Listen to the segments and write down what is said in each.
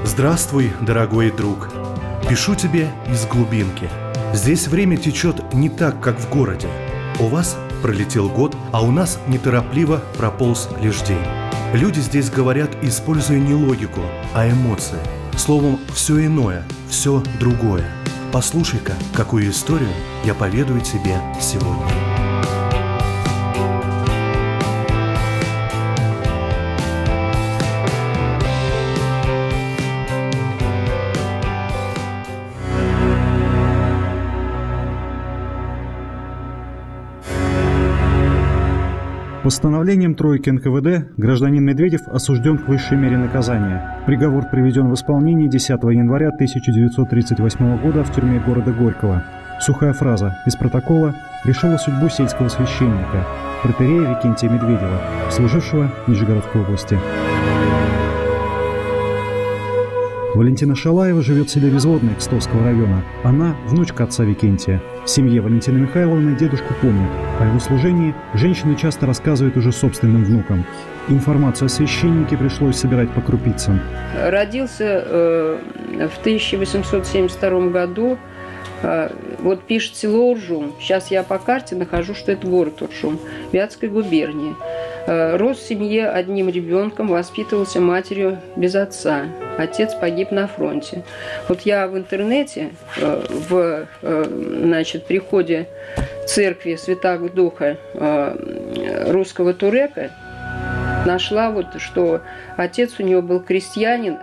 Здравствуй, дорогой друг. Пишу тебе из глубинки. Здесь время течет не так, как в городе. У вас пролетел год, а у нас неторопливо прополз лишь день. Люди здесь говорят, используя не логику, а эмоции. Словом, все иное, все другое. Послушай-ка, какую историю я поведаю тебе сегодня. Постановлением тройки НКВД гражданин Медведев осужден к высшей мере наказания. Приговор приведен в исполнение 10 января 1938 года в тюрьме города Горького. Сухая фраза из протокола решила судьбу сельского священника, протоиерея Викентия Медведева, служившего в Нижегородской области. Валентина Шалаева живет в селе Взводное Кстовского района. Она – внучка отца Викентия. В семье Валентины Михайловны дедушку помнят. О его служении женщины часто рассказывают уже собственным внукам. Информацию о священнике пришлось собирать по крупицам. Родился в 1872 году. Вот пишет село Уржум. Сейчас я по карте нахожу, что это город Уржум, Вятской губернии. Рос в семье одним ребенком, воспитывался матерью без отца. Отец погиб на фронте. Вот я в интернете в приходе церкви Святаго Духа русского Турека нашла, что отец у него был крестьянин.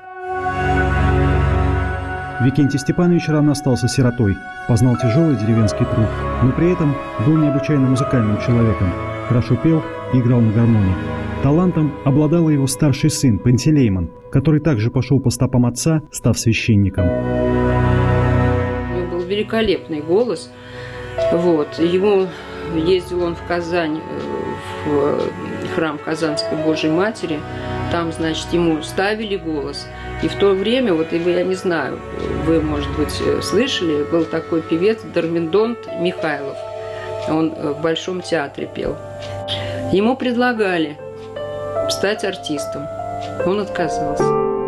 Викентий Степанович рано остался сиротой, познал тяжелый деревенский труд, но при этом был необычайно музыкальным человеком, хорошо пел и играл на гармонии. Талантом обладал его старший сын Пантелеймон, который также пошел по стопам отца, став священником. У него был великолепный голос. Ездил он в Казань, в храм Казанской Божьей Матери. Там, ему ставили голос. И в то время, я не знаю, вы, может быть, слышали, был такой певец Дормидонт Михайлов. Он в Большом театре пел. Ему предлагали стать артистом. Он отказался.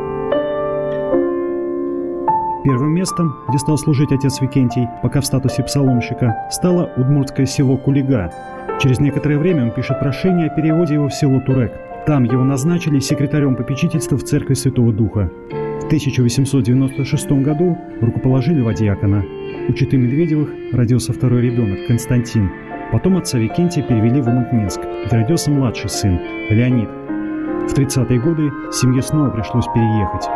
Первым местом, где стал служить отец Викентий, пока в статусе псаломщика, стало удмуртское село Кулига. Через некоторое время он пишет прошение о переводе его в село Турек. Там его назначили секретарем попечительства в церкви Святого Духа. В 1896 году рукоположили во диакона. У четы Медведевых родился второй ребенок, Константин. Потом отца Викентия перевели в Умыть-Минск, где родился младший сын, Леонид. В 30-е годы семье снова пришлось переехать.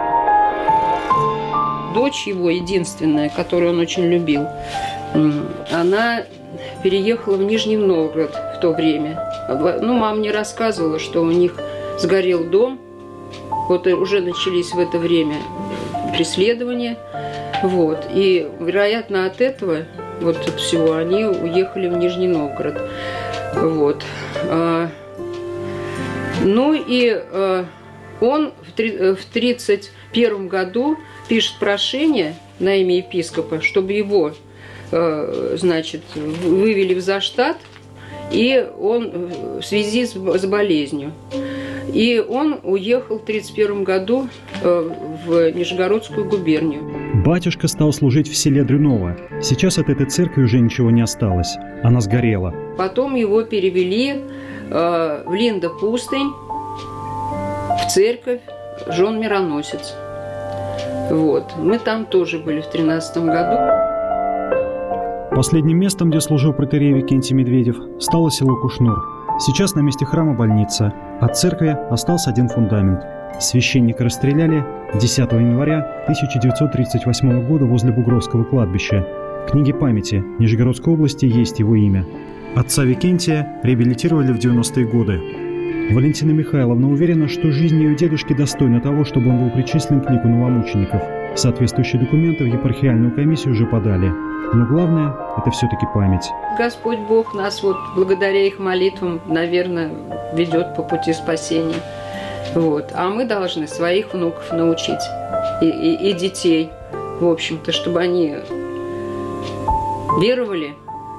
Дочь его, единственная, которую он очень любил, она переехала в Нижний Новгород в то время. Мама мне рассказывала, что у них сгорел дом. Уже начались в это время преследования. И, вероятно, от этого, от всего, они уехали в Нижний Новгород. Он в 1931 году пишет прошение на имя епископа, чтобы его, вывели в заштат, и он в связи с болезнью. И он уехал в 1931 году в Нижегородскую губернию. Батюшка стал служить в селе Дрюново. Сейчас от этой церкви уже ничего не осталось. Она сгорела. Потом его перевели в Линдо-Пустынь, в церковь Жон Мироносец. Мы там тоже были в 2013 году. Последним местом, где служил протоиерей Викентий Медведев, стало село Кушнур. Сейчас на месте храма больница. От церкви остался один фундамент. Священника расстреляли 10 января 1938 года возле Бугровского кладбища. В книге памяти Нижегородской области есть его имя. Отца Викентия реабилитировали в 90-е годы. Валентина Михайловна уверена, что жизнь ее дедушки достойна того, чтобы он был причислен к лику новомучеников. Соответствующие документы в епархиальную комиссию уже подали. Но главное – это все-таки память. Господь Бог нас благодаря их молитвам, наверное, ведет по пути спасения. А мы должны своих внуков научить и детей, в общем-то, чтобы они веровали,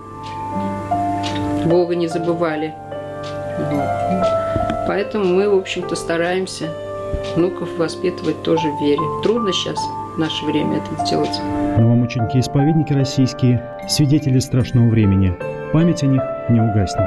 Бога не забывали. Поэтому мы, в общем-то, стараемся внуков воспитывать тоже в вере. Трудно сейчас, в наше время, это сделать. Новомученики-исповедники российские – свидетели страшного времени. Память о них не угаснет.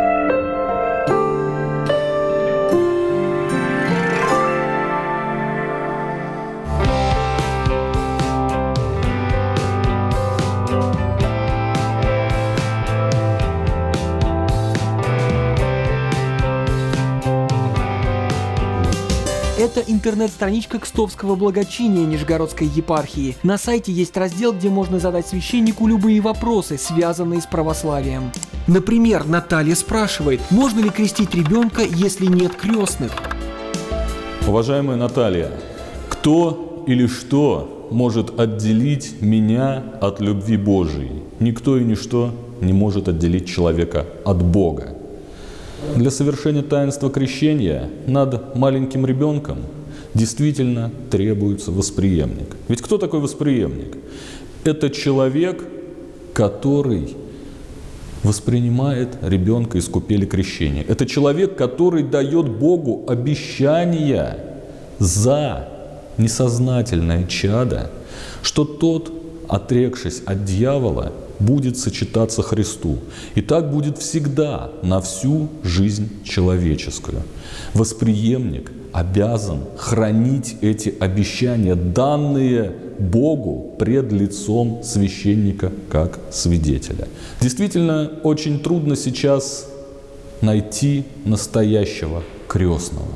Это интернет-страничка Кстовского благочиния Нижегородской епархии. На сайте есть раздел, где можно задать священнику любые вопросы, связанные с православием. Например, Наталья спрашивает, можно ли крестить ребенка, если нет крестных? Уважаемая Наталья, кто или что может отделить меня от любви Божией? Никто и ничто не может отделить человека от Бога. Для совершения таинства крещения над маленьким ребенком действительно требуется восприемник. Ведь кто такой восприемник? Это человек, который воспринимает ребенка из купели крещения. Это человек, который дает Богу обещания за несознательное чадо, что тот, отрекшись от дьявола, будет сочетаться Христу. И так будет всегда, на всю жизнь человеческую. Восприемник обязан хранить эти обещания, данные Богу пред лицом священника как свидетеля. Действительно, очень трудно сейчас найти настоящего крестного.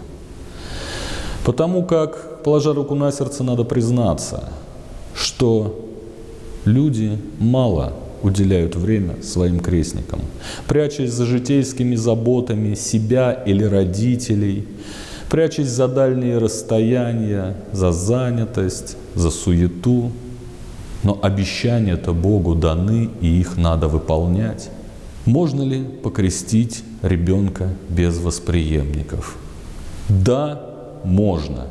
Потому как, положа руку на сердце, надо признаться, что люди мало уделяют время своим крестникам, прячась за житейскими заботами себя или родителей, прячась за дальние расстояния, за занятость, за суету. Но обещания-то Богу даны, и их надо выполнять. Можно ли покрестить ребенка без восприемников? Да, можно.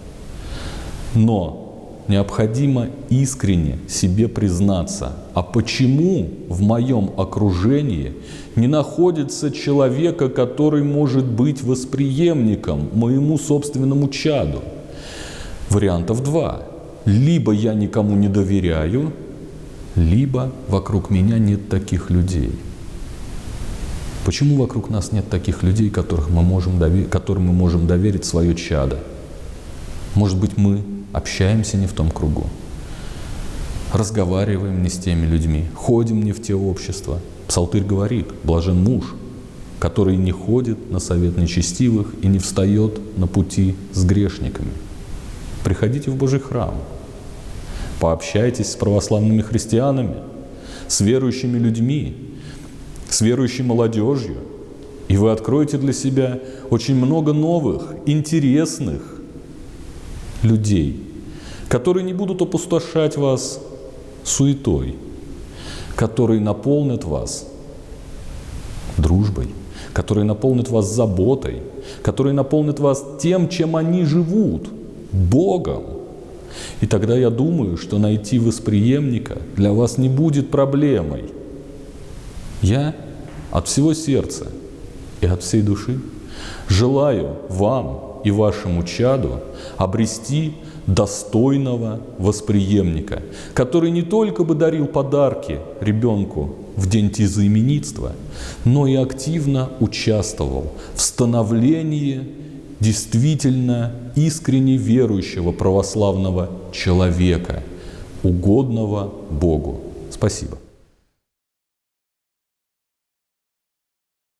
Но необходимо искренне себе признаться, а почему в моем окружении не находится человека, который может быть восприемником моему собственному чаду? Вариантов два. Либо я никому не доверяю, либо вокруг меня нет таких людей. Почему вокруг нас нет таких людей, которым мы можем доверить свое чадо? Может быть, мы общаемся не в том кругу, разговариваем не с теми людьми, ходим не в те общества. Псалтырь говорит: блажен муж, который не ходит на совет нечестивых и не встает на пути с грешниками. Приходите в Божий храм, пообщайтесь с православными христианами, с верующими людьми, с верующей молодежью, и вы откроете для себя очень много новых, интересных людей, которые не будут опустошать вас суетой, которые наполнят вас дружбой, которые наполнят вас заботой, которые наполнят вас тем, чем они живут, Богом. И тогда я думаю, что найти восприемника для вас не будет проблемой. Я от всего сердца и от всей души желаю вам и вашему чаду обрести достойного восприемника, который не только бы дарил подарки ребенку в день тезаименитства, но и активно участвовал в становлении действительно искренне верующего православного человека, угодного Богу. Спасибо.